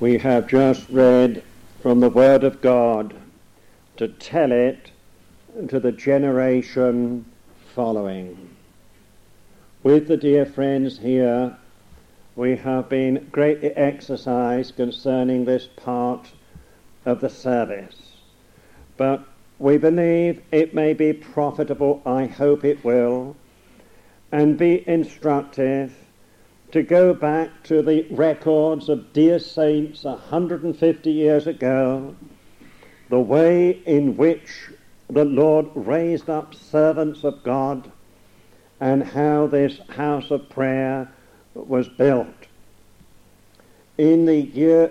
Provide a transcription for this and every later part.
We have just read from the Word of God to tell it to the generation following. With the dear friends here, we have been greatly exercised concerning this part of the service. But we believe it may be profitable, I hope it will, and be instructive to go back to the records of dear saints 150 years ago, the way in which the Lord raised up servants of God, and how this house of prayer was built. In the year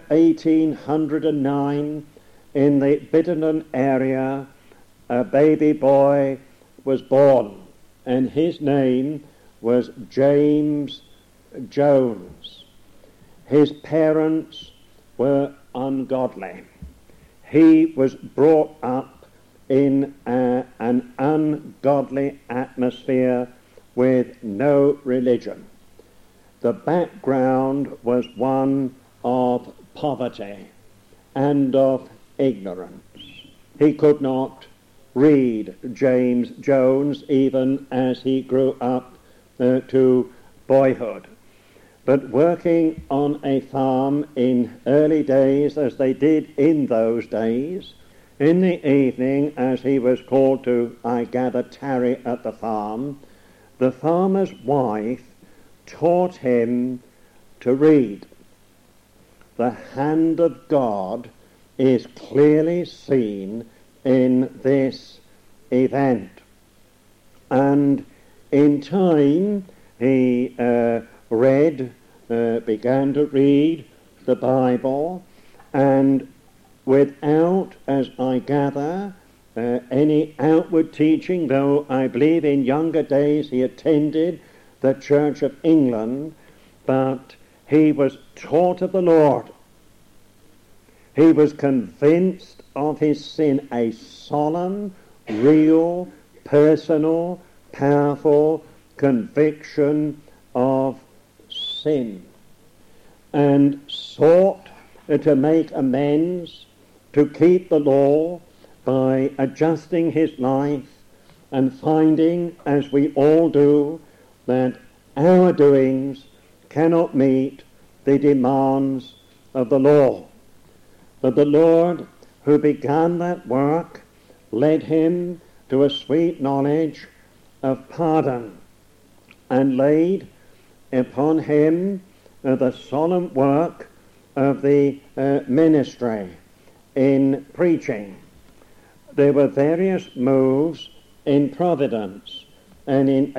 1809, in the Bittenden area, a baby boy was born, and his name was James Jones. His parents were ungodly. He was brought up in an ungodly atmosphere with no religion. The background was one of poverty and of ignorance. He could not read, James Jones, even as he grew up to boyhood. But working on a farm in early days, as they did in those days, in the evening, as he was called to, I gather, tarry at the farm, the farmer's wife taught him to read. The hand of God is clearly seen in this event. And in time, he began to read the Bible, and without, as I gather, any outward teaching, though I believe in younger days he attended the Church of England, but he was taught of the Lord. He was convinced of his sin, a solemn, real, personal, powerful conviction of sin, and sought to make amends, to keep the law by adjusting his life and finding, as we all do, that our doings cannot meet the demands of the law. But the Lord, who began that work, led him to a sweet knowledge of pardon, and laid upon him the solemn work of the ministry in preaching. There were various moves in Providence, and in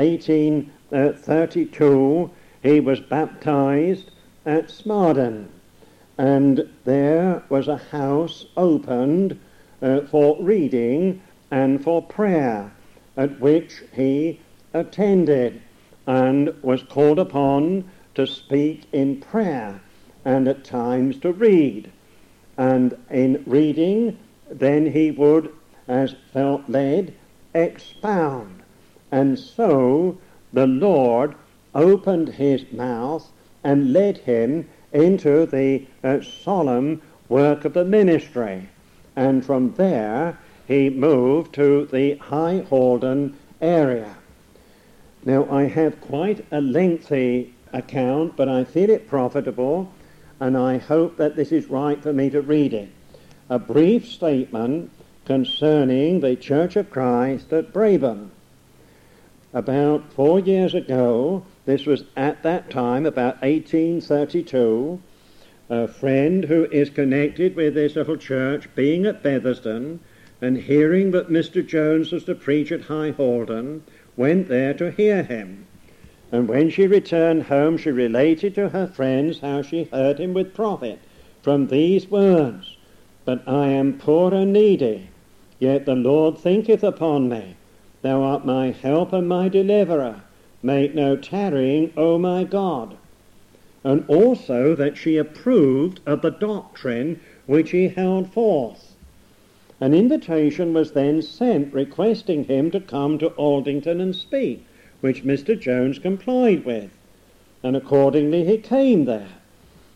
1832 he was baptized at Smarden, and there was a house opened for reading and for prayer, at which he attended and was called upon to speak in prayer and at times to read. And in reading, then he would, as felt led, expound. And so the Lord opened his mouth and led him into the solemn work of the ministry. And from there he moved to the High Holden area. Now, I have quite a lengthy account, but I feel it profitable, and I hope that this is right for me to read it. A brief statement concerning the Church of Christ at Brabham. About 4 years ago, this was at that time, about 1832, a friend who is connected with this little church, being at Bethersden, and hearing that Mr. Jones was to preach at High Holden, went there to hear him. And when she returned home, she related to her friends how she heard him with profit from these words, "But I am poor and needy, yet the Lord thinketh upon me. Thou art my help and my deliverer. Make no tarrying, O my God." And also that she approved of the doctrine which he held forth. An invitation was then sent requesting him to come to Aldington and speak, which Mr. Jones complied with, and accordingly he came there.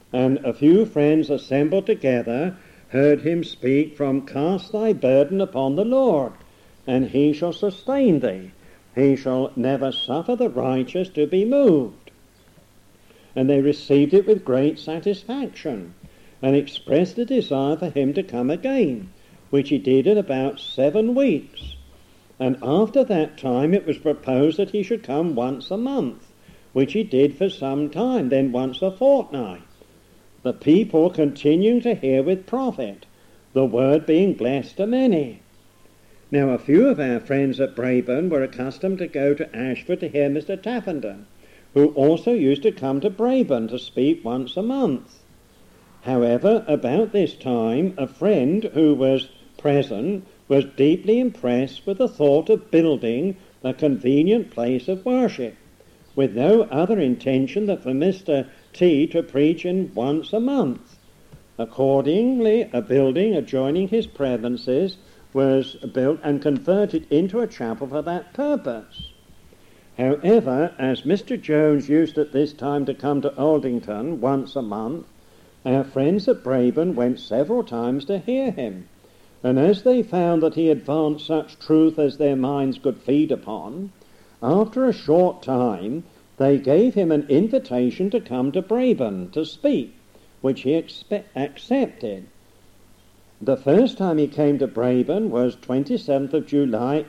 And a few friends assembled together heard him speak from "Cast thy burden upon the Lord, and he shall sustain thee. He shall never suffer the righteous to be moved." And they received it with great satisfaction, and expressed a desire for him to come again, which he did in about 7 weeks. And after that time it was proposed that he should come once a month, which he did for some time, then once a fortnight. The people continuing to hear with profit, the word being blessed to many. Now a few of our friends at Brabourne were accustomed to go to Ashford to hear Mr. Tappenden, who also used to come to Brabourne to speak once a month. However, about this time, a friend who was present was deeply impressed with the thought of building a convenient place of worship, with no other intention than for Mr. T to preach in once a month. Accordingly, a building adjoining his premises was built and converted into a chapel for that purpose. However, as Mr. Jones used at this time to come to Aldington once a month, our friends at Brabourne went several times to hear him, and as they found that he advanced such truth as their minds could feed upon, after a short time they gave him an invitation to come to Brabourne to speak, which he accepted. The first time he came to Brabourne was 27th of July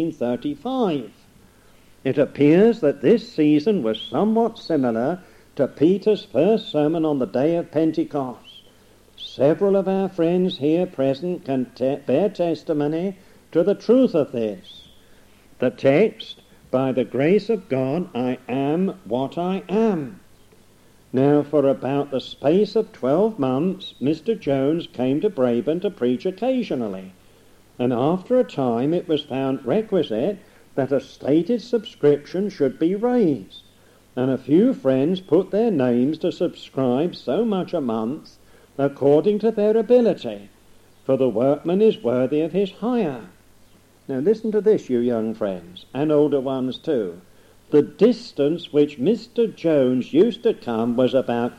1835. It appears that this season was somewhat similar to Peter's first sermon on the day of Pentecost. Several of our friends here present can bear testimony to the truth of this. The text, "By the grace of God I am what I am." Now, for about the space of 12 months, Mr. Jones came to Brabourne to preach occasionally, and after a time it was found requisite that a stated subscription should be raised, and a few friends put their names to subscribe so much a month according to their ability, for the workman is worthy of his hire. Now listen to this, you young friends, and older ones too. The distance which Mr. Jones used to come was about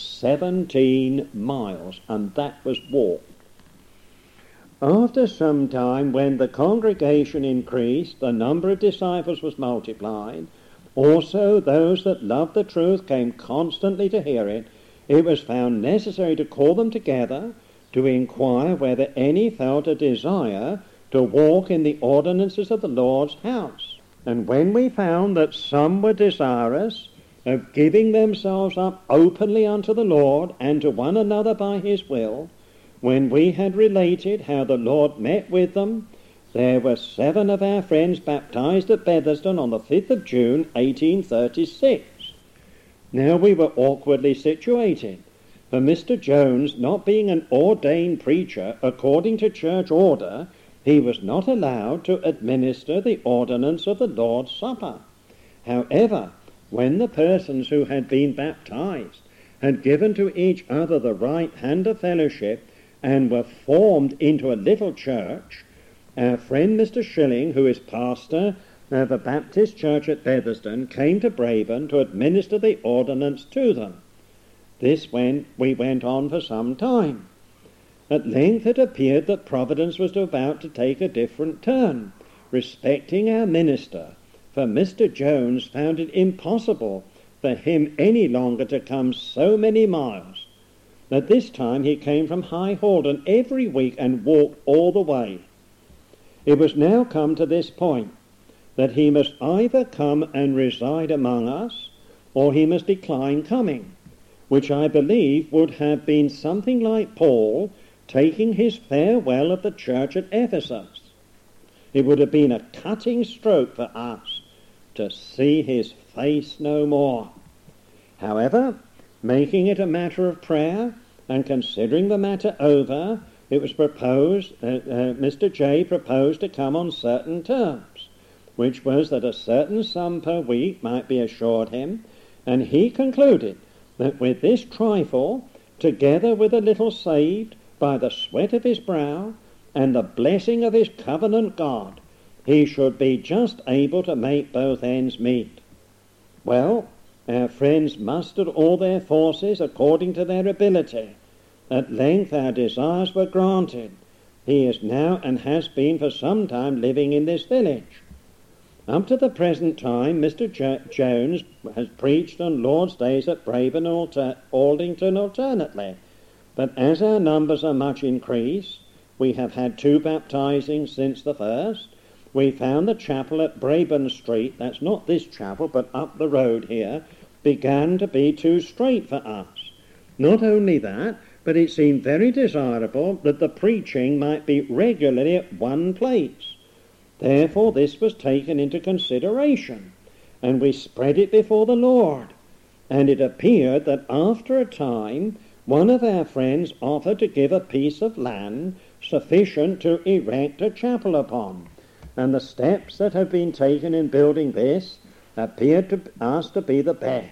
17 miles, and that was walked. After some time, when the congregation increased, the number of disciples was multiplied. Also those that loved the truth came constantly to hear it. It was found necessary to call them together to inquire whether any felt a desire to walk in the ordinances of the Lord's house. And when we found that some were desirous of giving themselves up openly unto the Lord and to one another by his will, when we had related how the Lord met with them, there were 7 of our friends baptized at Betherston on the 5th of June, 1836. Now we were awkwardly situated, for Mr. Jones, not being an ordained preacher according to church order, he was not allowed to administer the ordinance of the Lord's Supper. However, when the persons who had been baptized had given to each other the right hand of fellowship and were formed into a little church, our friend Mr. Schilling, who is pastor of a Baptist church at Betherston, came to Brabourne to administer the ordinance to them. This we went on for some time. At length it appeared that Providence was about to take a different turn respecting our minister, for Mr. Jones found it impossible for him any longer to come so many miles. At this time he came from High Holden every week and walked all the way. It was now come to this point, that he must either come and reside among us, or he must decline coming, which I believe would have been something like Paul taking his farewell of the church at Ephesus. It would have been a cutting stroke for us to see his face no more. However, making it a matter of prayer, and considering the matter over, it was proposed, Mr. J. proposed to come on certain terms, which was that a certain sum per week might be assured him, and he concluded that with this trifle, together with a little saved by the sweat of his brow and the blessing of his covenant God, he should be just able to make both ends meet. Well, Our friends mustered all their forces according to their ability. At length our desires were granted. He is now and has been for some time living in this village. Up to the present time, Mr. Jones has preached on Lord's Days at Braben and Aldington alternately. But as our numbers are much increased, we have had 2 baptizings since the first. We found the chapel at Braben Street, that's not this chapel, but up the road here, began to be too strait for us. Not only that, but it seemed very desirable that the preaching might be regularly at one place. Therefore this was taken into consideration, and we spread it before the Lord. And it appeared that after a time one of our friends offered to give a piece of land sufficient to erect a chapel upon, and the steps that have been taken in building this appeared to us to be the best.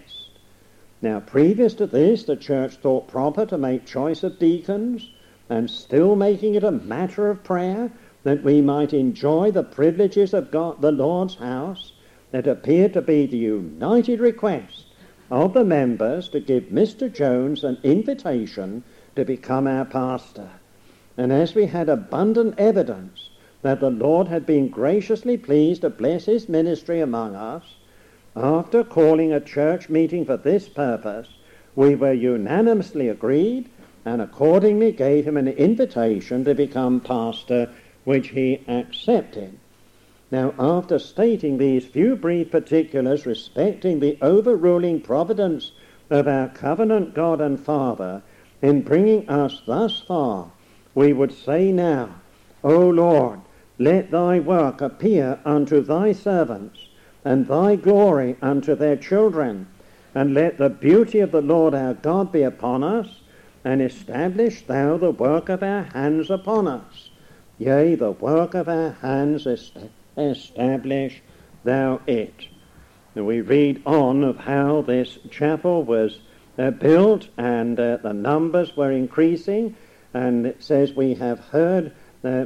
Now, previous to this, the church thought proper to make choice of deacons, and still making it a matter of prayer that we might enjoy the privileges of God, the Lord's house, that appeared to be the united request of the members to give Mr. Jones an invitation to become our pastor. And as we had abundant evidence that the Lord had been graciously pleased to bless his ministry among us, after calling a church meeting for this purpose, we were unanimously agreed and accordingly gave him an invitation to become pastor, which he accepted. Now, after stating these few brief particulars respecting the overruling providence of our covenant God and Father in bringing us thus far, we would say now, O Lord, let thy work appear unto thy servants, and thy glory unto their children, and let the beauty of the Lord our God be upon us, and establish thou the work of our hands upon us. Yea, the work of our hands establish thou it. And we read on of how this chapel was built, and the numbers were increasing, and it says we have heard of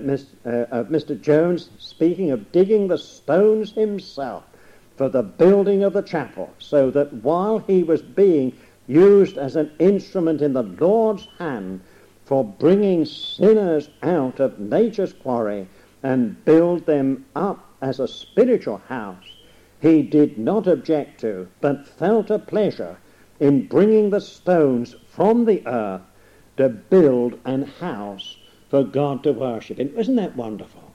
Mr. Jones speaking of digging the stones himself for the building of the chapel, so that while he was being used as an instrument in the Lord's hand for bringing sinners out of nature's quarry and build them up as a spiritual house, he did not object to, but felt a pleasure in bringing the stones from the earth to build an house for God to worship in. Isn't that wonderful?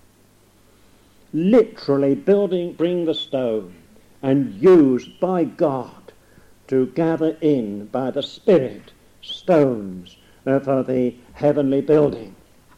Literally bring the stone and used by God to gather in by the Spirit stones for the heavenly building.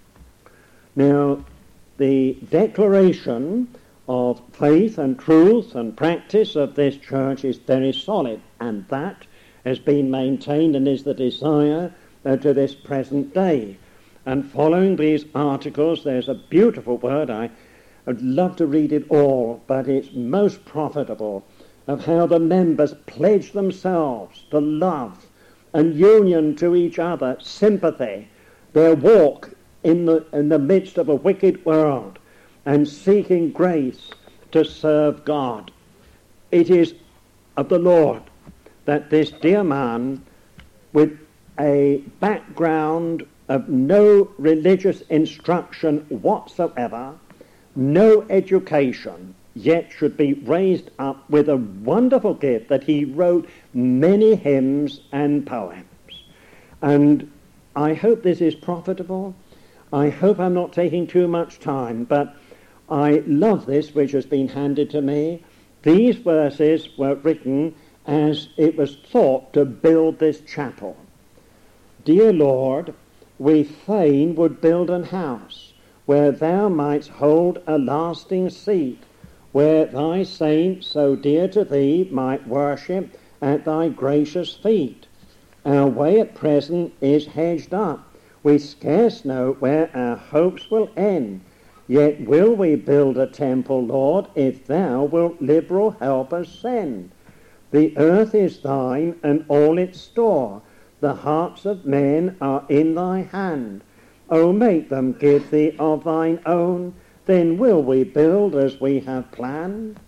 Now, the declaration of faith and truth and practice of this church is very solid, and that has been maintained and is the desire to this present day. And following these articles, there's a beautiful word. I'd love to read it all, but it's most profitable, of how the members pledge themselves to love and union to each other, sympathy, their walk in the midst of a wicked world, and seeking grace to serve God. It is of the Lord that this dear man, with a background of no religious instruction whatsoever, no education, yet should be raised up with a wonderful gift that he wrote many hymns and poems. And I hope this is profitable. I hope I'm not taking too much time, but I love this which has been handed to me. These verses were written as it was thought to build this chapel. Dear Lord, we fain would build an house where thou mightst hold a lasting seat, where thy saints so dear to thee might worship at thy gracious feet. Our way at present is hedged up. We scarce know where our hopes will end. Yet will we build a temple, Lord, if thou wilt liberal helpers send. The earth is thine and all its store. The hearts of men are in thy hand. O make them give thee of thine own, then will we build as we have planned.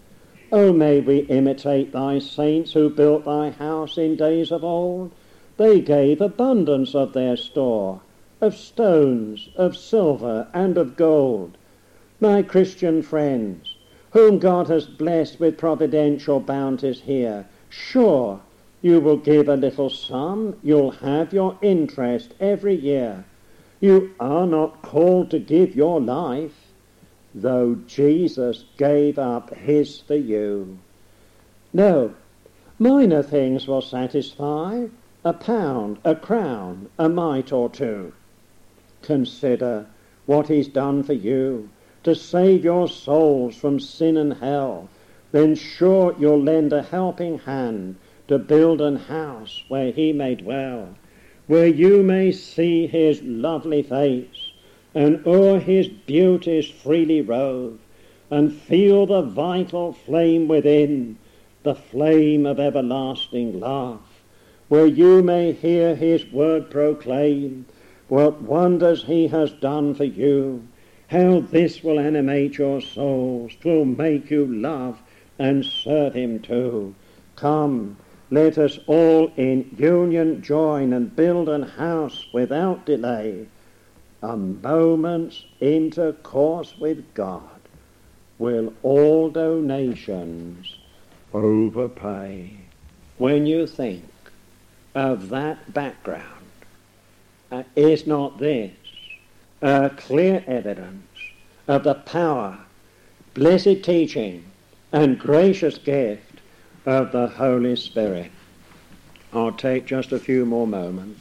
O may we imitate thy saints who built thy house in days of old. They gave abundance of their store, of stones, of silver, and of gold. My Christian friends, whom God has blessed with providential bounties here, sure, you will give a little sum, you'll have your interest every year. You are not called to give your life, though Jesus gave up his for you. No, minor things will satisfy, a pound, a crown, a mite or two. Consider what he's done for you to save your souls from sin and hell. Then sure you'll lend a helping hand to build an house where he may dwell, where you may see his lovely face, and o'er his beauties freely rove, and feel the vital flame within, the flame of everlasting love, where you may hear his word proclaim, what wonders he has done for you, how this will animate your souls, 'twill make you love and serve him too. Come, let us all in union join and build an house without delay. A moment's intercourse with God will all donations overpay. When you think of that background, is not this a clear evidence of the power, blessed teaching, and gracious gift of the Holy Spirit? I'll take just a few more moments.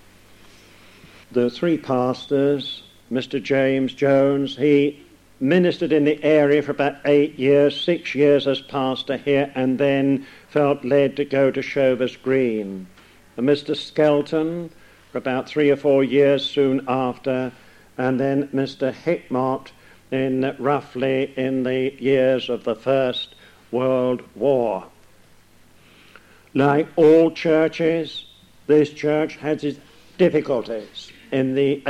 The three pastors, Mr. James Jones, he ministered in the area for about 8 years, 6 years as pastor here, and then felt led to go to Chauvis Green. And Mr. Skelton for about 3 or 4 years soon after, and then Mr. Hickmott roughly in the years of the First World War. Like all churches, this church has its difficulties. In the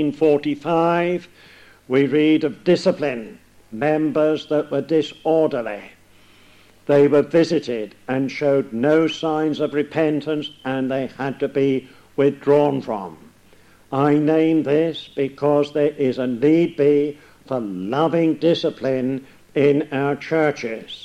1845, we read of discipline, members that were disorderly. They were visited and showed no signs of repentance, and they had to be withdrawn from. I name this because there is a need be for loving discipline in our churches.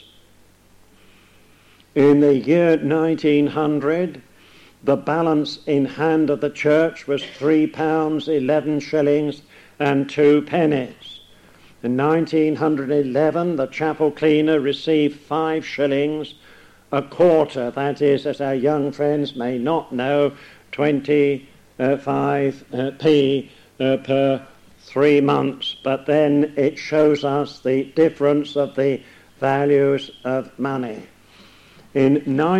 In the year 1900, the balance in hand of the church was £3, 11 shillings and 2 pennies. In 1911, the chapel cleaner received 5 shillings a quarter, that is, as our young friends may not know, 25p per 3 months. But then it shows us the difference of the values of money. In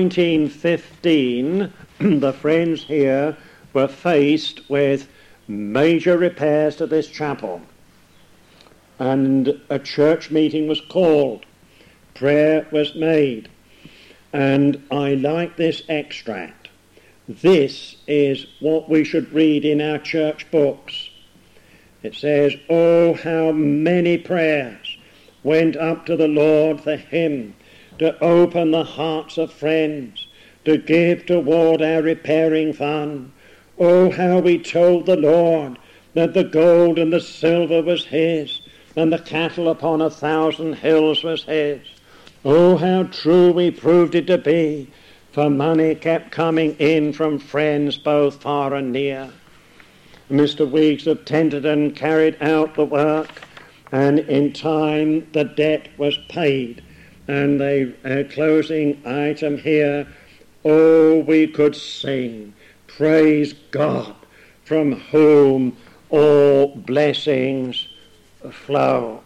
1915, the friends here were faced with major repairs to this chapel, and a church meeting was called. Prayer was made, and I like this extract. This is what we should read in our church books. It says, "Oh, how many prayers went up to the Lord for him to open the hearts of friends, to give toward our repairing fund. Oh, how we told the Lord that the gold and the silver was his, and the cattle upon 1,000 hills was his. Oh, how true we proved it to be, for money kept coming in from friends both far and near." Mr. Weeks of Tenterden carried out the work, and in time the debt was paid. And the closing item here, "Oh, we could sing, praise God, from whom all blessings flow."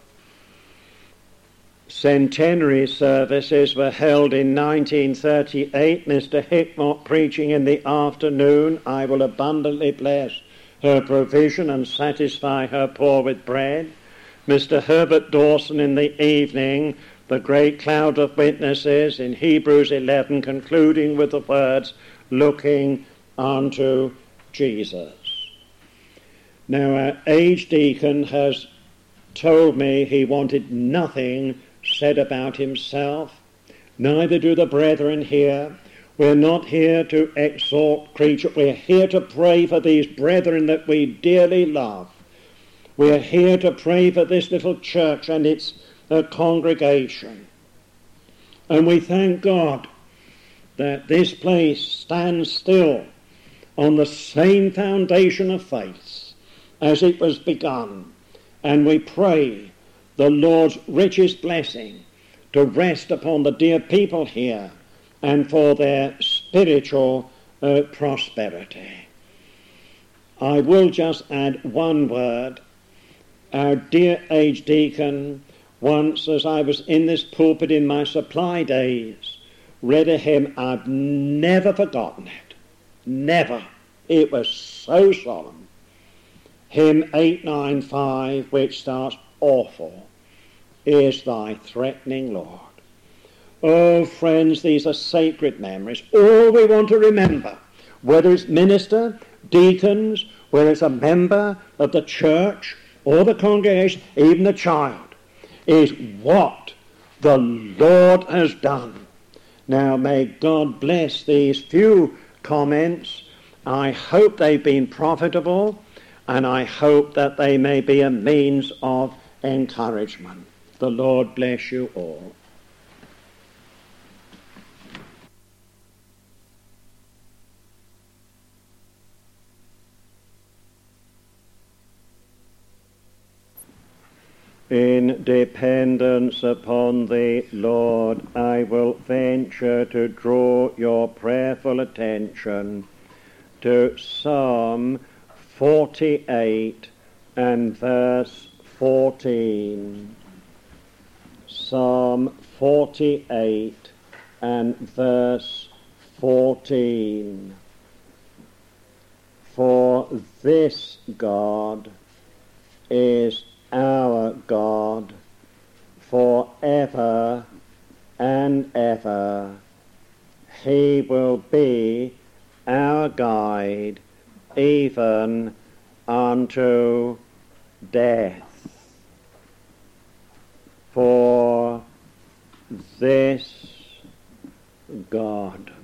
Centenary services were held in 1938, Mr. Hickmott preaching in the afternoon, "I will abundantly bless her provision and satisfy her poor with bread." Mr. Herbert Dawson in the evening, the great cloud of witnesses in Hebrews 11, concluding with the words, "looking unto Jesus." Now, our aged deacon has told me he wanted nothing said about himself. Neither do the brethren here. We're not here to exhort creatures. We're here to pray for these brethren that we dearly love. We're here to pray for this little church and its congregation. And we thank God that this place stands still on the same foundation of faith as it was begun. And we pray the Lord's richest blessing to rest upon the dear people here and for their spiritual prosperity. I will just add one word. Our dear aged deacon once, as I was in this pulpit in my supply days, read a hymn. I've never forgotten it. Never. It was so solemn. Hymn 895, which starts, "Awful is thy threatening Lord." Oh, friends, these are sacred memories. All we want to remember, whether it's minister, deacons, whether it's a member of the church or the congregation, even the child, is what the Lord has done. Now, may God bless these few comments. I hope they've been profitable, and I hope that they may be a means of encouragement. The Lord bless you all. In dependence upon the Lord, I will venture to draw your prayerful attention to Psalm 48 and verse 14. Psalm 48 and verse 14. For this God is our God forever and ever. He will be our guide even unto death. For this God,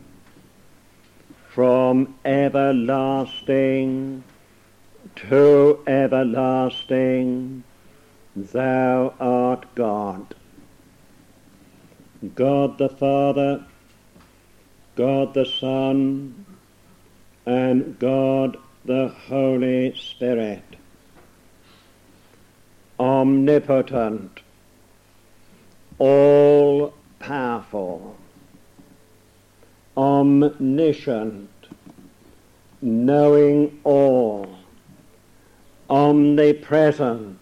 from everlasting to everlasting, thou art God. God the Father, God the Son, and God the Holy Spirit. Omnipotent, all-powerful, omniscient, knowing all, omnipresent,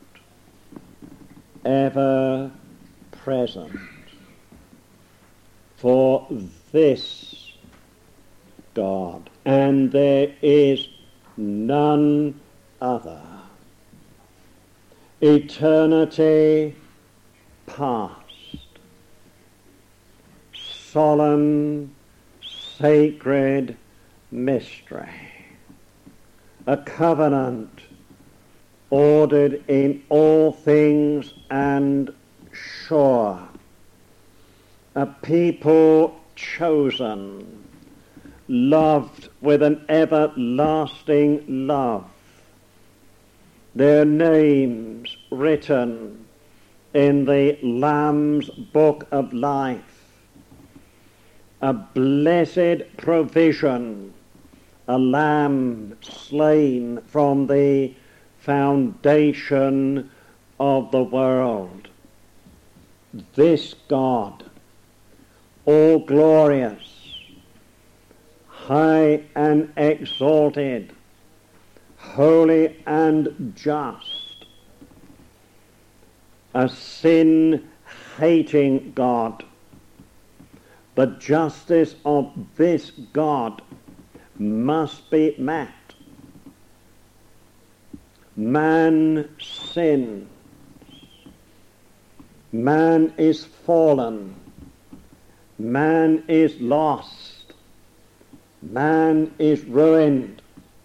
ever present. For this God, and there is none other. Eternity past, solemn, sacred mystery, a covenant ordered in all things and sure, a people chosen, loved with an everlasting love, their names written in the Lamb's book of life, a blessed provision, a lamb slain from the foundation of the world. This God, all glorious, high and exalted, holy and just, a sin-hating God. The justice of this God must be met. Man sins. Man is fallen. Man is lost. Man is ruined.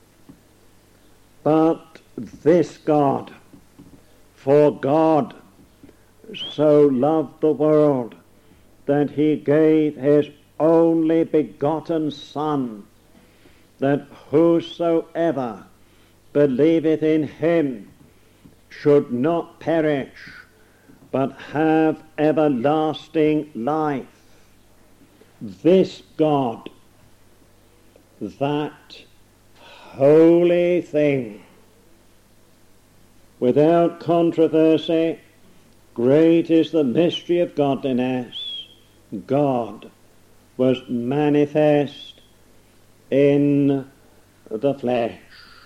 But this God, for God so loved the world that he gave his only begotten Son, that whosoever believeth in him should not perish, but have everlasting life. This God, that holy thing, without controversy, great is the mystery of godliness. God was manifest in the flesh.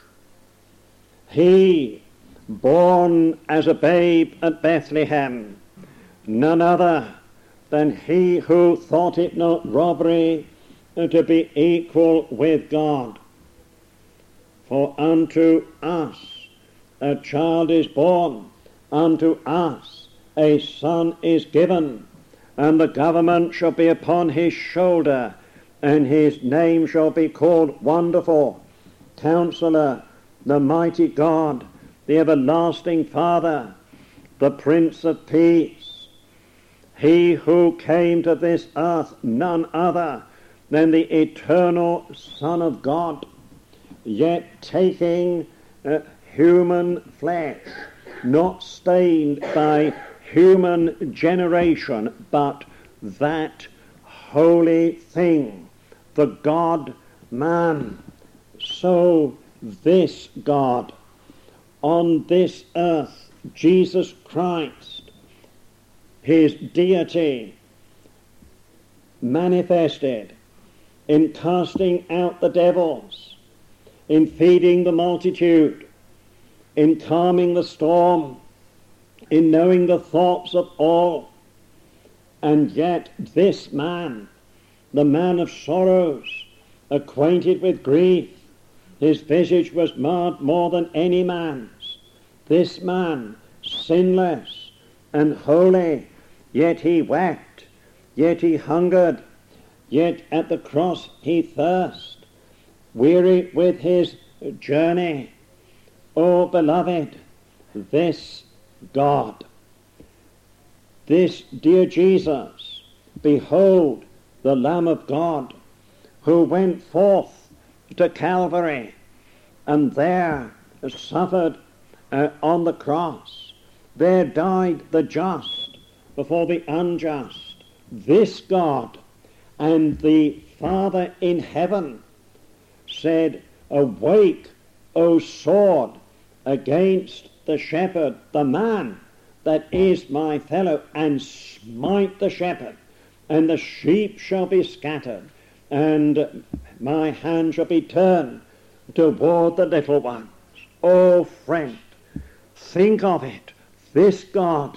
He, born as a babe at Bethlehem, none other than he who thought it not robbery to be equal with God. For unto us a child is born, unto us a son is given, and the government shall be upon his shoulder, and his name shall be called Wonderful, Counselor, the Mighty God, the Everlasting Father, the Prince of Peace. He who came to this earth, none other than the eternal Son of God, yet taking human flesh, not stained by human generation, but that holy thing, the God-man. So this God, on this earth, Jesus Christ, his deity manifested in casting out the devils, in feeding the multitude, in calming the storm, in knowing the thoughts of all. And yet this man, the man of sorrows, acquainted with grief, his visage was marred more than any man's. This man, sinless and holy, yet he wept, yet he hungered, yet at the cross he thirsted, weary with his journey. Oh, beloved, this God, this dear Jesus, behold the Lamb of God, who went forth to Calvary and there suffered on the cross. There died the just for the unjust. This God, and the Father in heaven said, awake, O sword, against the shepherd, the man that is my fellow, and smite the shepherd, and the sheep shall be scattered, and my hand shall be turned toward the little ones. Oh, friend, think of it. This God,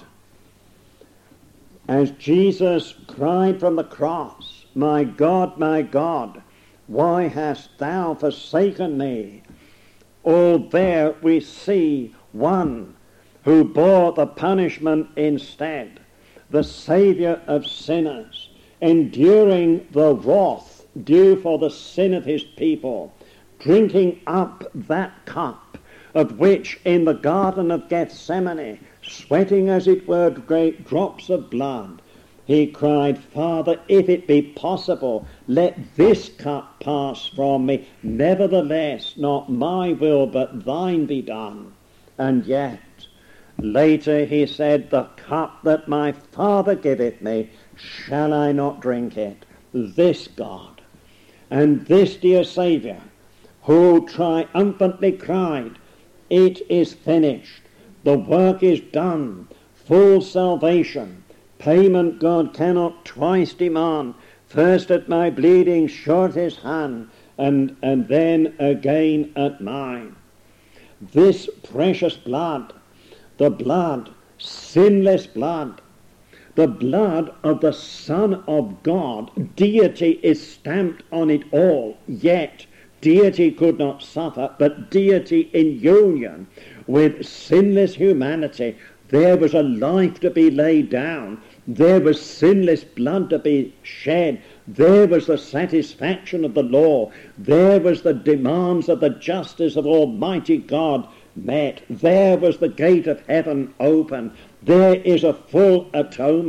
as Jesus cried from the cross, my God, why hast thou forsaken me? Oh, there we see one who bore the punishment instead, the Saviour of sinners, enduring the wrath due for the sin of his people, drinking up that cup of which in the Garden of Gethsemane, sweating as it were great drops of blood, he cried, Father, if it be possible, let this cup pass from me. Nevertheless, not my will, but thine be done. And yet, later he said, the cup that my Father giveth me, shall I not drink it? This God, and this dear Saviour, who triumphantly cried, it is finished. The work is done. Full salvation. Payment God cannot twice demand. First at my bleeding short his hand, and then again at mine. This precious blood, the blood, sinless blood, the blood of the Son of God, deity is stamped on it all, yet deity could not suffer, but deity in union with sinless humanity. There was a life to be laid down. There was sinless blood to be shed. There was the satisfaction of the law. There was the demands of the justice of Almighty God met. There was the gate of heaven open. There is a full atonement.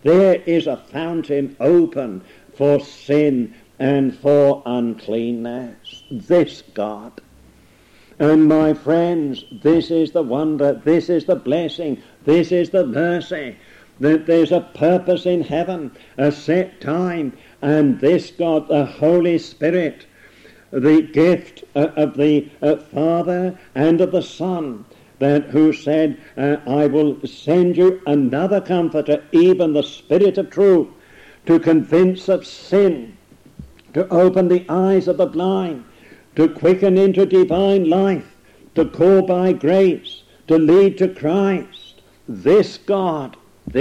there is a fountain open for sin and for uncleanness. This God. And my friends, this is the wonder, this is the blessing, this is the mercy, that there's a purpose in heaven, a set time, and this God, the Holy Spirit, the gift of the Father and of the Son, that who said, I will send you another comforter, even the Spirit of truth, to convince of sin, to open the eyes of the blind, to quicken into divine life, to call by grace, to lead to Christ. This God,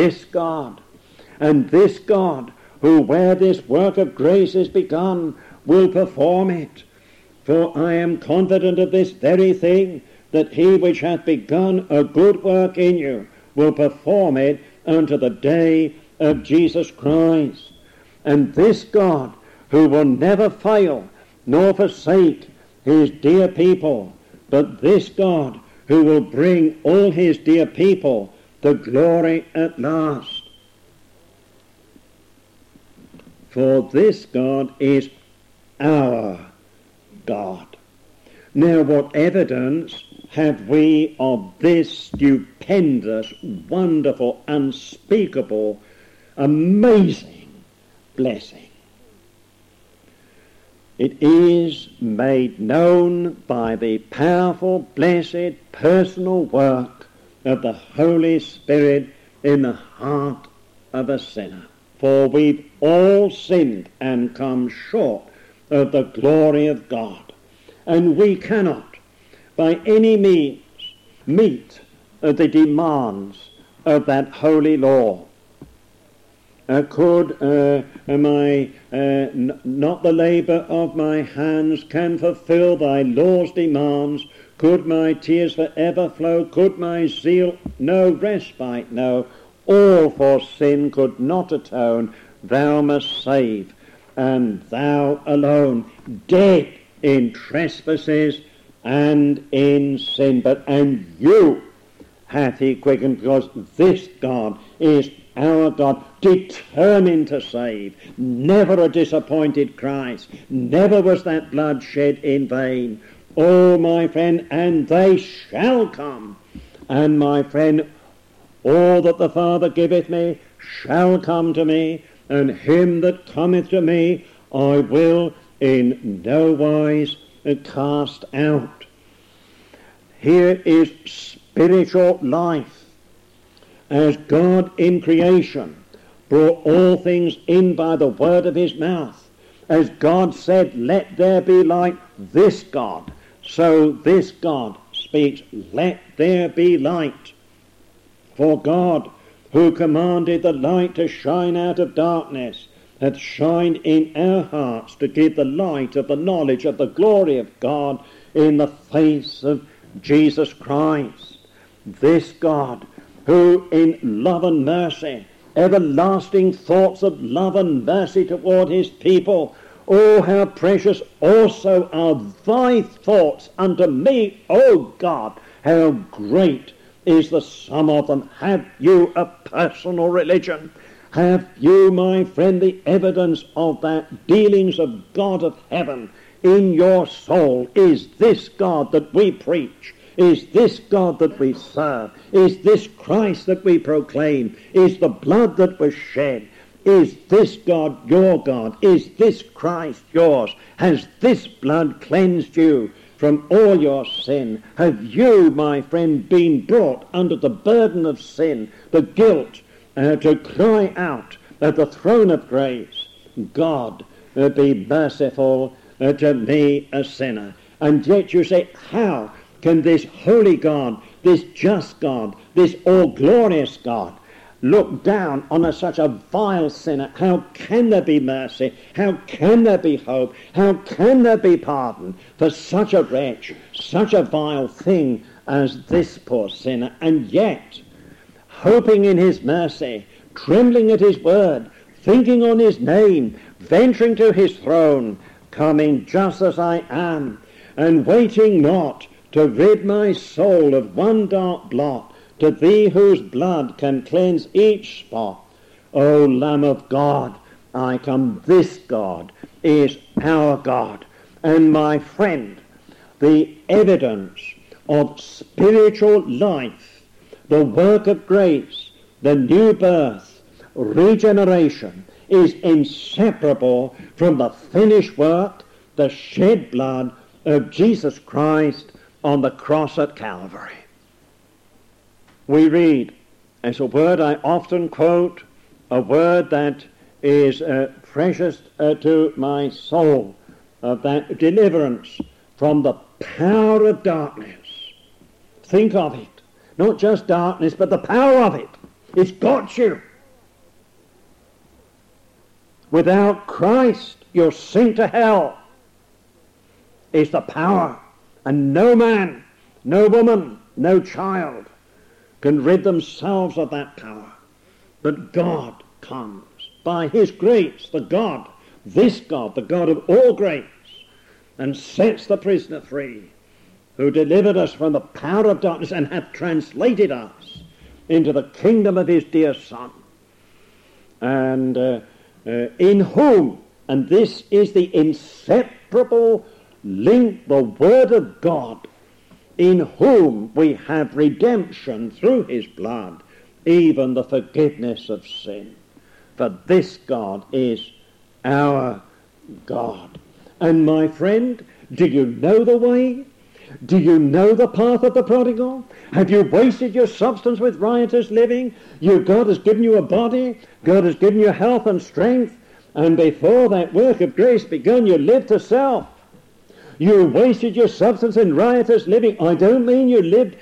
and this God, who where this work of grace is begun, will perform it. For I am confident of this very thing, that he which hath begun a good work in you will perform it unto the day of Jesus Christ. And this God, who will never fail nor forsake his dear people, but this God who will bring all his dear people to glory at last. For this God is our God. Now, what evidence have we of this stupendous, wonderful, unspeakable, amazing blessing? It is made known by the powerful, blessed, personal work of the Holy Spirit in the heart of a sinner. For we've all sinned and come short of the glory of God, and we cannot by any means meet the demands of that holy law. Could not the labour of my hands can fulfill thy law's demands? Could my tears forever flow? Could my zeal no respite know? All for sin could not atone. Thou must save, and thou alone, dead in trespasses and in sin. And you hath he quickened, because this God is our God, determined to save. Never a disappointed Christ. Never was that blood shed in vain. Oh, my friend, and they shall come. And my friend, all that the Father giveth me shall come to me, and him that cometh to me I will in no wise cast out. Here is spiritual life. As God in creation brought all things in by the word of his mouth, as God said, let there be light, this God, so this God speaks, let there be light. For God, who commanded the light to shine out of darkness, hath shined in our hearts to give the light of the knowledge of the glory of God in the face of Jesus Christ. This God, who in love and mercy, everlasting thoughts of love and mercy toward his people, oh, how precious also are thy thoughts unto me, O God, how great is the sum of them. Have you a personal religion? Have you, my friend, the evidence of that dealings of God of heaven in your soul? Is this God that we preach? Is this God that we serve? Is this Christ that we proclaim? Is the blood that was shed? Is this God your God? Is this Christ yours? Has this blood cleansed you from all your sin? Have you, my friend, been brought under the burden of sin, the guilt, to cry out at the throne of grace, God, be merciful to me, a sinner? And yet you say, how can this holy God, this just God, this all-glorious God look down on such a vile sinner? How can there be mercy? How can there be hope? How can there be pardon for such a wretch, such a vile thing as this poor sinner? And yet, hoping in his mercy, trembling at his word, thinking on his name, venturing to his throne, coming just as I am, and waiting not to rid my soul of one dark blot, to thee whose blood can cleanse each spot. O Lamb of God, I come. This God is our God. And my friend, the evidence of spiritual life, the work of grace, the new birth, regeneration, is inseparable from the finished work, the shed blood of Jesus Christ on the cross at Calvary. We read, as a word I often quote, a word that is precious to my soul, of that deliverance from the power of darkness. Think of it. Not just darkness, but the power of it. It's got you. Without Christ, you'll sink to hell. It's the power. And no man, no woman, no child can rid themselves of that power. But God comes by his grace, this God, the God of all grace, and sets the prisoner free, who delivered us from the power of darkness and hath translated us into the kingdom of his dear Son. And in whom, and this is the inseparable link, the Word of God, in whom we have redemption through his blood, even the forgiveness of sin. For this God is our God. And my friend, do you know the way? Do you know the path of the prodigal? Have you wasted your substance with riotous living? God has given you a body. God has given you health and strength. And before that work of grace begun, you lived to self. You wasted your substance in riotous living. I don't mean you lived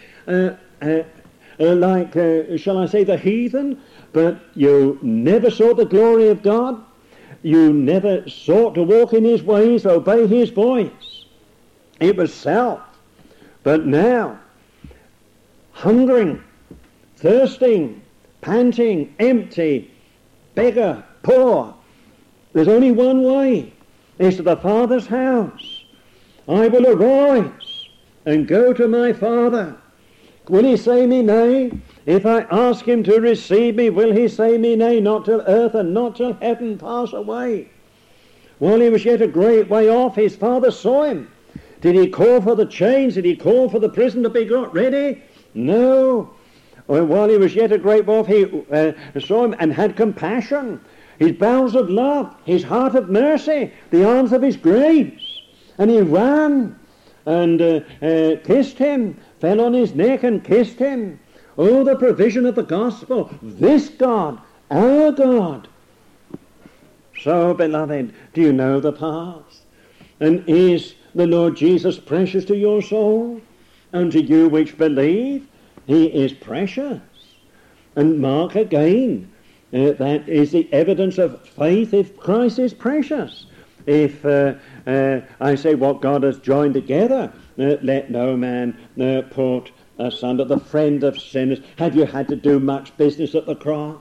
like, shall I say, the heathen, but you never saw the glory of God. You never sought to walk in his ways, obey his voice. It was self. But now, hungering, thirsting, panting, empty, beggar, poor, there's only one way. It's to the Father's house. I will arise and go to my Father. Will he say me nay? If I ask him to receive me, will he say me nay? Not till earth and not till heaven pass away. While he was yet a great way off, his Father saw him. Did he call for the chains? Did he call for the prison to be got ready? No. While he was yet a great way off, he saw him and had compassion. His bowels of love, his heart of mercy, the arms of his grace. And he ran and kissed him, fell on his neck and kissed him. Oh, the provision of the gospel. This God, our God. So, beloved, do you know the path? And is the Lord Jesus precious to your soul? And to you which believe, he is precious. And mark again, that is the evidence of faith if Christ is precious. If I say what God has joined together, let no man put asunder. The friend of sinners. Have you had to do much business at the cross?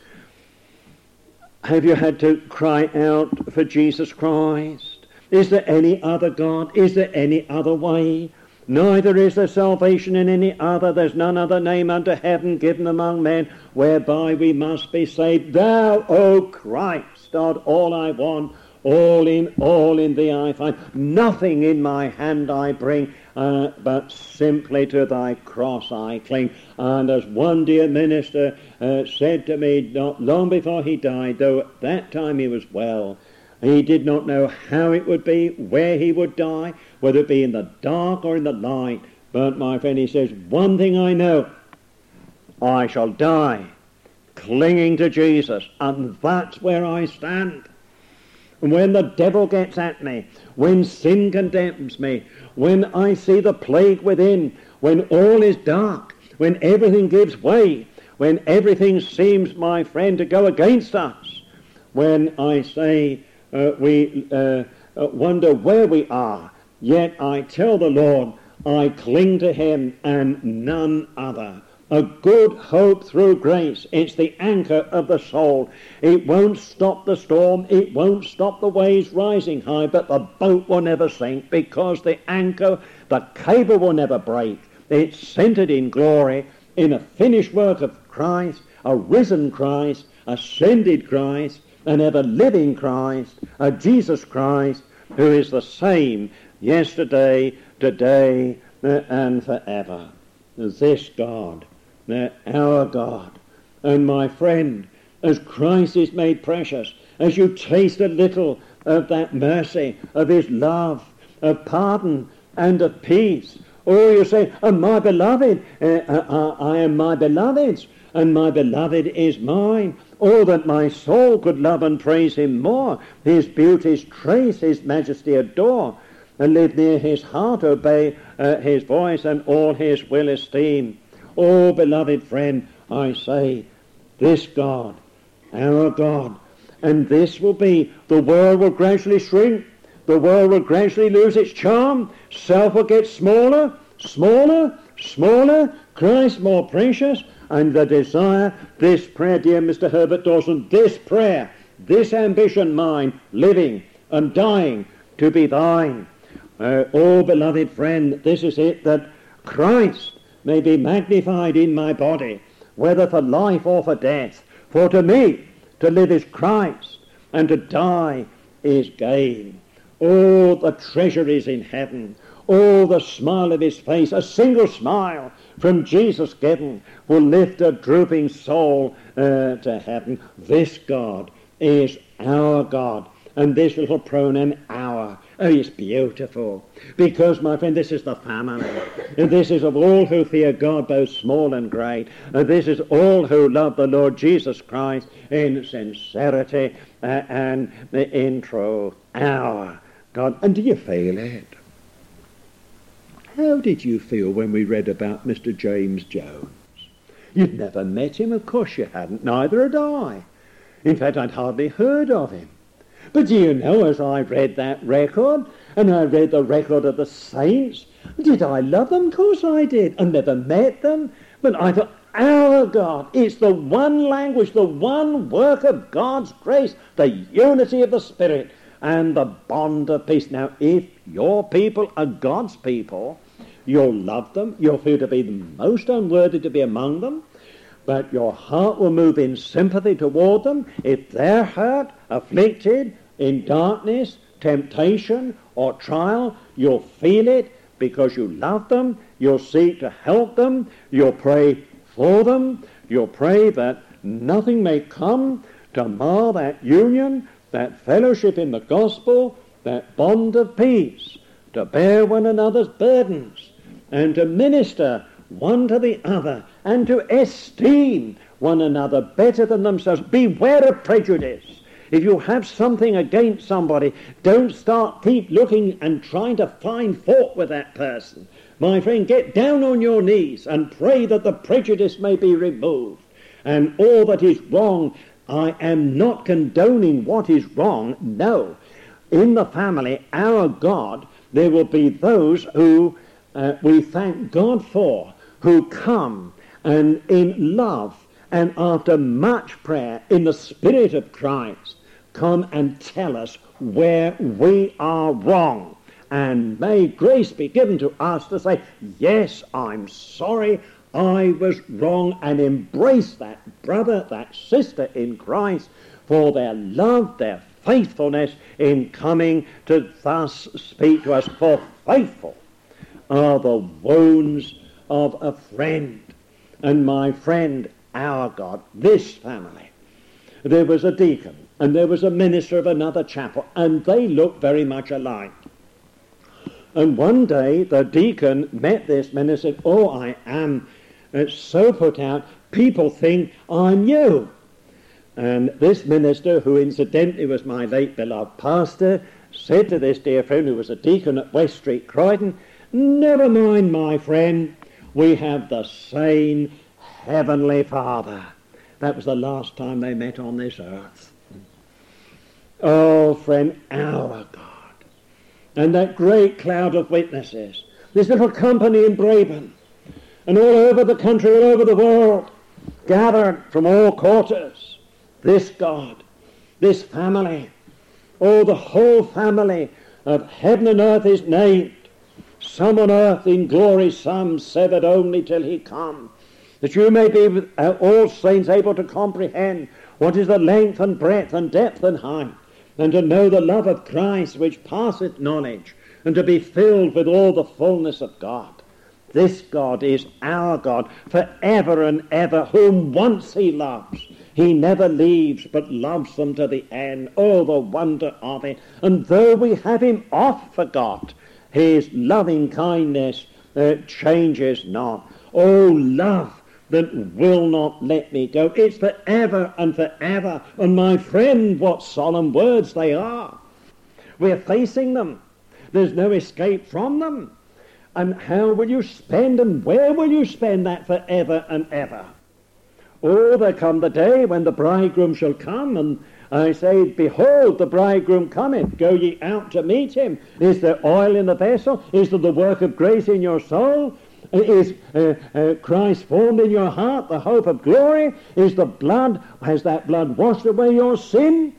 Have you had to cry out for Jesus Christ? Is there any other God? Is there any other way? Neither is there salvation in any other. There's none other name under heaven given among men whereby we must be saved. Thou, O Christ, art all I want. All in thee I find. Nothing in my hand I bring, but simply to thy cross I cling. And as one dear minister said to me not long before he died, though at that time he was well, he did not know how it would be, where he would die, whether it be in the dark or in the light. But my friend, he says, one thing I know, I shall die clinging to Jesus, and that's where I stand. And when the devil gets at me, when sin condemns me, when I see the plague within, when all is dark, when everything gives way, when everything seems, my friend, to go against us, when I say we wonder where we are, yet I tell the Lord, I cling to him and none other. A good hope through grace. It's the anchor of the soul. It won't stop the storm. It won't stop the waves rising high, but the boat will never sink because the anchor, the cable will never break. It's centered in glory, in a finished work of Christ, a risen Christ, ascended Christ, an ever-living Christ, a Jesus Christ, who is the same yesterday, today, and forever. This God, our God. And my friend, as Christ is made precious, as you taste a little of that mercy, of his love, of pardon, and of peace, or you say, oh, my beloved, I am my beloved's, and my beloved is mine. Oh, that my soul could love and praise him more, his beauties trace, his majesty adore, and live near his heart, obey his voice, and all his will esteem. Oh, beloved friend, I say, this God, our God, and this will be, the world will gradually shrink, the world will gradually lose its charm, self will get smaller, smaller, smaller, Christ more precious, and the desire, this prayer, dear Mr. Herbert Dawson, this prayer, this ambition mine, living and dying to be thine. Oh, beloved friend, this is it, that Christ may be magnified in my body, whether for life or for death. For to me, to live is Christ, and to die is gain. Oh, the treasure is in heaven. Oh, the smile of his face, a single smile from Jesus given, will lift a drooping soul to heaven. This God is our God. And this little pronoun, our, oh, it's beautiful. Because, my friend, this is the family. And this is of all who fear God, both small and great. And this is all who love the Lord Jesus Christ in sincerity and in truth. Our God. And do you feel it? How did you feel when we read about Mr. James Jones? You'd never met him, of course you hadn't. Neither had I. In fact, I'd hardly heard of him. But do you know, as I read that record, and I read the record of the saints, did I love them? Of course I did. I never met them. But I thought, our God, it's the one language, the one work of God's grace, the unity of the Spirit, and the bond of peace. Now, if your people are God's people, you'll love them, you'll feel to be the most unworthy to be among them, but your heart will move in sympathy toward them. If they're hurt, afflicted, in darkness, temptation, or trial, you'll feel it because you love them, you'll seek to help them, you'll pray for them, you'll pray that nothing may come to mar that union, that fellowship in the gospel, that bond of peace, to bear one another's burdens, and to minister one to the other, and to esteem one another better than themselves. Beware of prejudice. If you have something against somebody, don't keep looking and trying to find fault with that person. My friend, get down on your knees and pray that the prejudice may be removed. And all that is wrong, I am not condoning what is wrong. No. In the family, our God, there will be those who we thank God for, who come and in love and after much prayer in the Spirit of Christ, come and tell us where we are wrong. And may grace be given to us to say, yes, I'm sorry, I was wrong, and embrace that brother, that sister in Christ for their love, their faithfulness in coming to thus speak to us. For faithful are the wounds of a friend. And my friend, our God, this family, there was a deacon and there was a minister of another chapel, and they looked very much alike. And one day the deacon met this minister and said, oh, I am so put out, people think I'm you. And this minister, who incidentally was my late beloved pastor, said to this dear friend who was a deacon at West Street, Croydon, never mind, my friend, we have the same Heavenly Father. That was the last time they met on this earth. Oh, friend, our God. And that great cloud of witnesses, this little company in Braben, and all over the country, all over the world, gathered from all quarters, this God, this family, oh, the whole family of heaven and earth is named, some on earth in glory, some severed only till he come, that you may be all saints able to comprehend what is the length and breadth and depth and height, and to know the love of Christ which passeth knowledge, and to be filled with all the fullness of God. This God is our God forever and ever, whom once he loves. He never leaves, but loves them to the end. Oh, the wonder of it. And though we have him oft forgot, his loving kindness changes not. Oh, love that will not let me go. It's forever and forever. And my friend, what solemn words they are. We're facing them. There's no escape from them. And how will you spend and where will you spend that forever and ever? Oh, there come the day when the bridegroom shall come, and I say, behold, the bridegroom cometh. Go ye out to meet him. Is there oil in the vessel? Is there the work of grace in your soul? Is Christ formed in your heart, the hope of glory? Is the blood, has that blood washed away your sin?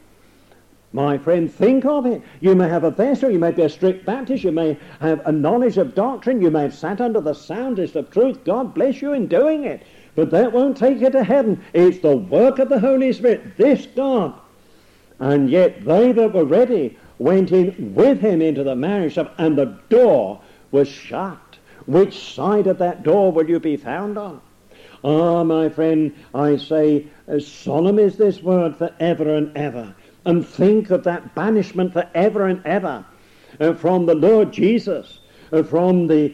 My friend, think of it. You may have a vessel, you may be a strict Baptist, you may have a knowledge of doctrine, you may have sat under the soundest of truth. God bless you in doing it. But that won't take you to heaven. It's the work of the Holy Spirit, this God. And yet they that were ready went in with him into the marriage supper, and the door was shut. Which side of that door will you be found on? Ah, my friend, I say, solemn is this word forever and ever. And think of that banishment forever and ever from the Lord Jesus, from the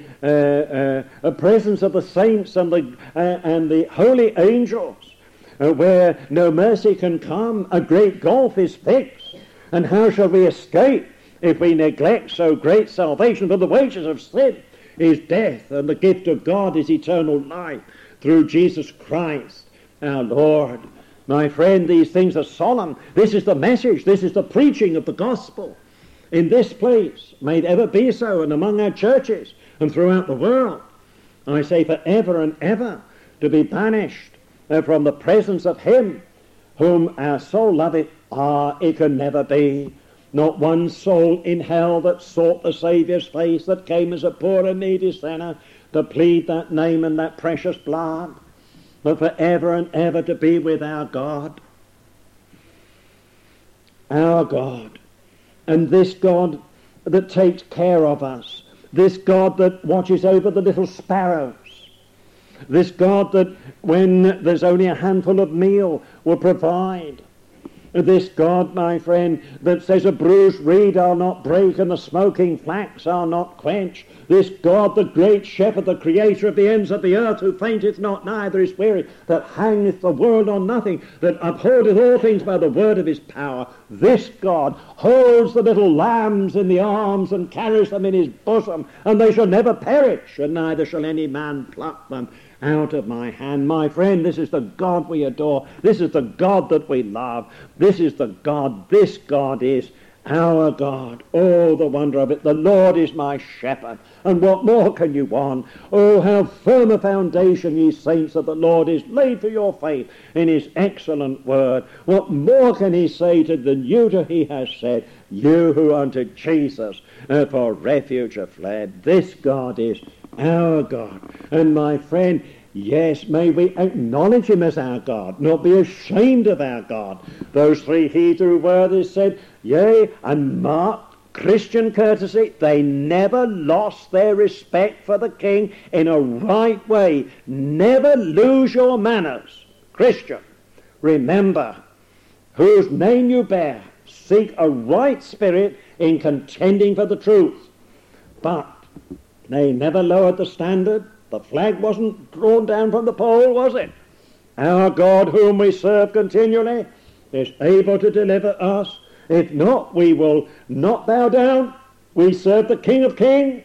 presence of the saints and the holy angels, where no mercy can come. A great gulf is fixed. And how shall we escape if we neglect so great salvation? For the wages of sin is death, and the gift of God is eternal life through Jesus Christ our Lord. My friend, these things are solemn. This is the message. This is the preaching of the gospel in this place. May it ever be so, and among our churches and throughout the world. I say forever and ever, to be banished from the presence of him whom our soul loveth. It can never be. Not one soul in hell that sought the Saviour's face, that came as a poor and needy sinner to plead that name and that precious blood, but forever and ever to be with our God. Our God. And this God that takes care of us. This God that watches over the little sparrows. This God that when there's only a handful of meal will provide. This God, my friend, that says a bruised reed I'll not break and the smoking flax I'll not quench. This God, the great shepherd, the creator of the ends of the earth, who fainteth not, neither is weary, that hangeth the world on nothing, that upholdeth all things by the word of his power. This God holds the little lambs in the arms and carries them in his bosom, and they shall never perish, and neither shall any man pluck them out of my hand. My friend, this is the God we adore. This is the God that we love. This is the God. This God is our God. Oh, the wonder of it. The Lord is my shepherd. And what more can you want? Oh, how firm a foundation, ye saints of the Lord, is laid for your faith in his excellent word. What more can he say than you to he has said, you who unto Jesus for refuge have fled. This God is our God. And my friend, yes, may we acknowledge him as our God, not be ashamed of our God. Those three Hebrew words said, yea, and mark Christian courtesy. They never lost their respect for the king in a right way. Never lose your manners. Christian, remember whose name you bear. Seek a right spirit in contending for the truth. But they never lowered the standard. The flag wasn't drawn down from the pole, was it? Our God, whom we serve continually, is able to deliver us. If not, we will not bow down. We serve the King of Kings.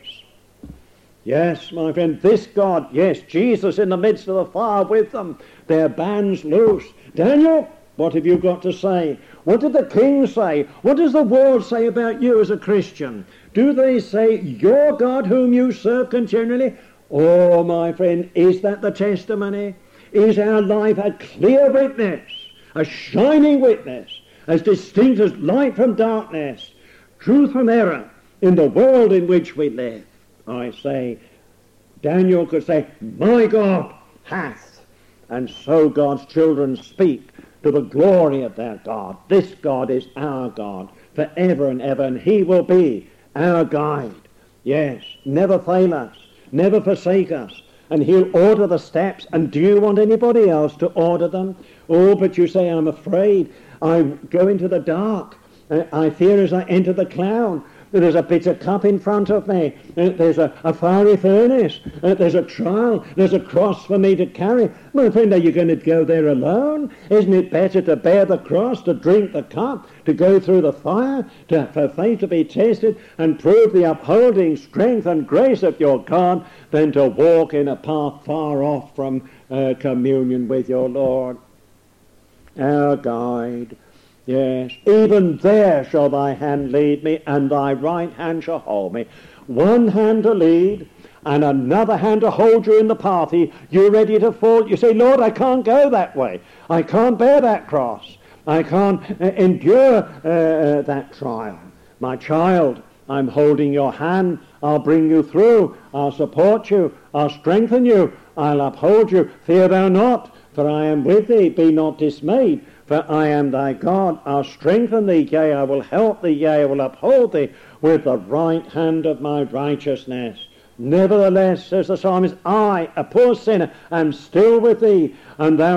Yes, my friend, this God, yes, Jesus in the midst of the fire with them, their bands loose. Daniel, what have you got to say? What did the king say? What does the world say about you as a Christian? Do they say, your God whom you serve continually? Oh, my friend, is that the testimony? Is our life a clear witness, a shining witness, as distinct as light from darkness, truth from error in the world in which we live? I say, Daniel could say, my God hath. And so God's children speak to the glory of their God. This God is our God forever and ever, and he will be our guide. Yes, never fail us, never forsake us, and he'll order the steps. And do you want anybody else to order them? Oh, but you say, I'm afraid. I go into the dark. I fear as I enter the cloud. There's a bitter cup in front of me. There's a fiery furnace. There's a trial. There's a cross for me to carry. My friend, are you going to go there alone? Isn't it better to bear the cross, to drink the cup, to go through the fire, for faith to be tested and prove the upholding strength and grace of your God, than to walk in a path far off from communion with your Lord? Our guide. Yes, even there shall thy hand lead me, and thy right hand shall hold me. One hand to lead, and another hand to hold you in the path. You're ready to fall. You say, Lord, I can't go that way. I can't bear that cross. I can't endure that trial. My child, I'm holding your hand. I'll bring you through. I'll support you. I'll strengthen you. I'll uphold you. Fear thou not, for I am with thee. Be not dismayed, for I am thy God. I'll strengthen thee, yea, I will help thee, yea, I will uphold thee with the right hand of my righteousness. Nevertheless, says the psalmist, I, a poor sinner, am still with thee, and thou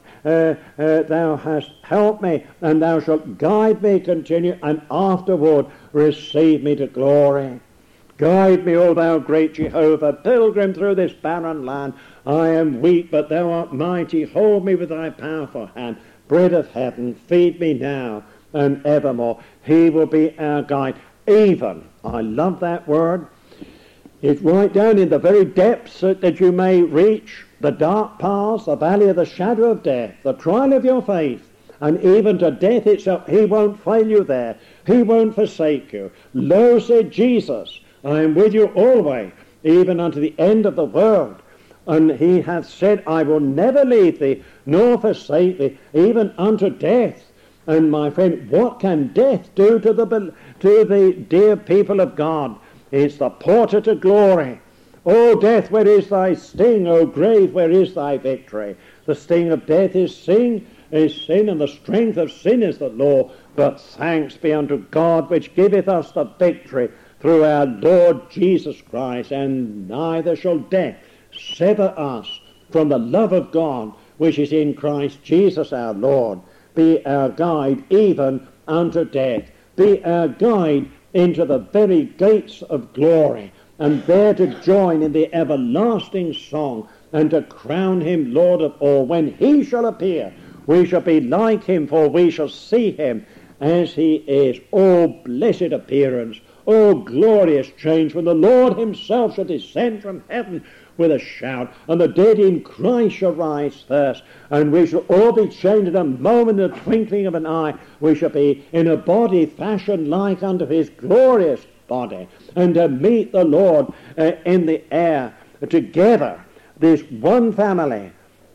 hast helped me, and thou shalt guide me, continue, and afterward receive me to glory. Guide me, O thou great Jehovah, pilgrim through this barren land. I am weak, but thou art mighty. Hold me with thy powerful hand. Bread of heaven, feed me now and evermore. He will be our guide. Even, I love that word. It's right down in the very depths that you may reach, the dark paths, the valley of the shadow of death, the trial of your faith, and even to death itself. He won't fail you there. He won't forsake you. Lo, said Jesus, I am with you always, even unto the end of the world. And he hath said, I will never leave thee, nor forsake thee, even unto death. And my friend, what can death do to the dear people of God? It's the porter to glory. O death, where is thy sting? O grave, where is thy victory? The sting of death is sin, and the strength of sin is the law. But thanks be unto God, which giveth us the victory through our Lord Jesus Christ. And neither shall death sever us from the love of God, which is in Christ Jesus our Lord. Be our guide even unto death. Be our guide into the very gates of glory, and there to join in the everlasting song, and to crown him Lord of all. When he shall appear, we shall be like him, for we shall see him as he is. Oh, blessed appearance! Oh, glorious change, when the Lord himself shall descend from heaven with a shout, and the dead in Christ shall rise first, and we shall all be changed in a moment, in the twinkling of an eye. We shall be in a body fashioned like unto his glorious body, and to meet the Lord in the air together, this one family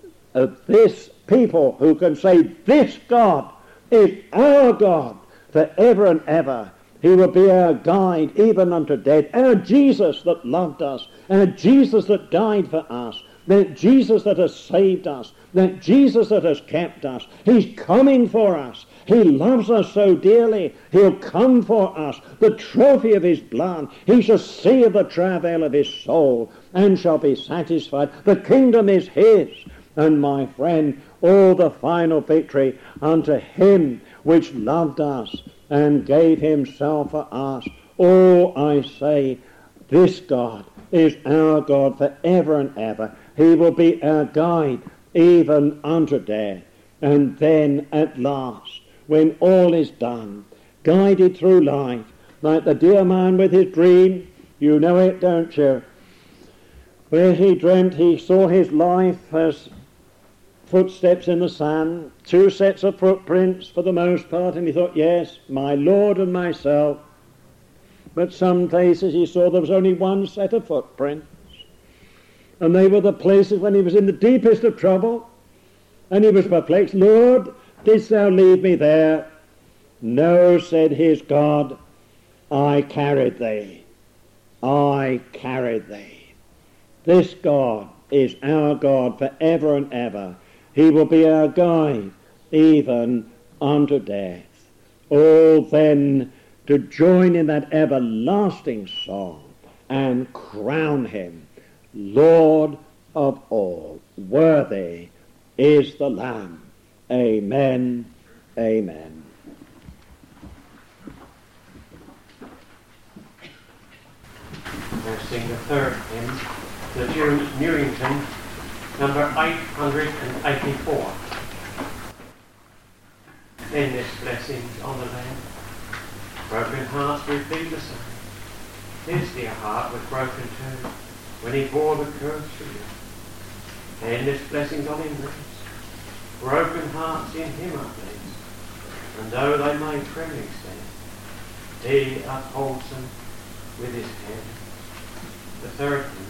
of this people who can say, this God is our God forever and ever. He will be our guide even unto death. Our Jesus that loved us. Our Jesus that died for us. That Jesus that has saved us. That Jesus that has kept us. He's coming for us. He loves us so dearly. He'll come for us. The trophy of his blood. He shall see the travail of his soul and shall be satisfied. The kingdom is his. And my friend, all the final victory unto him which loved us and gave himself for us. Oh, I say, this God is our God forever and ever. He will be our guide even unto death. And then at last, when all is done, guided through life, like the dear man with his dream, you know it, don't you? Where he dreamt he saw his life as footsteps in the sand, two sets of footprints for the most part, and he thought, yes, my Lord and myself. But some places he saw there was only one set of footprints, and they were the places when he was in the deepest of trouble, and he was perplexed. Lord, didst thou leave me there? No, said his God, I carried thee. I carried thee. This God is our God forever and ever. He will be our guide even unto death. Oh, then, to join in that everlasting song and crown him Lord of all. Worthy is the Lamb. Amen. Amen. Now sing the third hymn, the James Newington, number 884. In this blessing on the land, broken hearts repeat the same. His dear heart was broken too, when he bore the curse for you. In this blessing on him rests, broken hearts in him are blessed, and though they may trembling stand, he upholds them with his hand. The third hymn.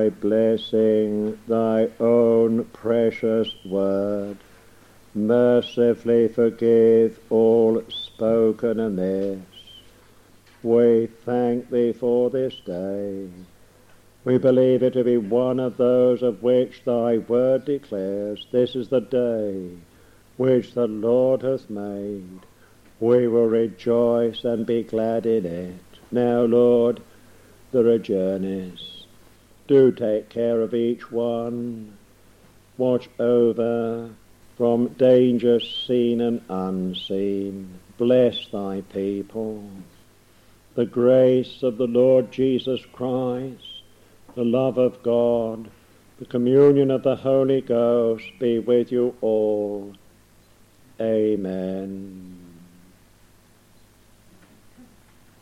thy blessing, thy own precious word. Mercifully forgive all spoken amiss. We thank thee for this day. We believe it to be one of those of which thy word declares, this is the day which the Lord hath made. We will rejoice and be glad in it. Now, Lord, there are journeys. Do take care of each one. Watch over from dangers seen and unseen. Bless thy people. The grace of the Lord Jesus Christ, the love of God, the communion of the Holy Ghost be with you all. Amen.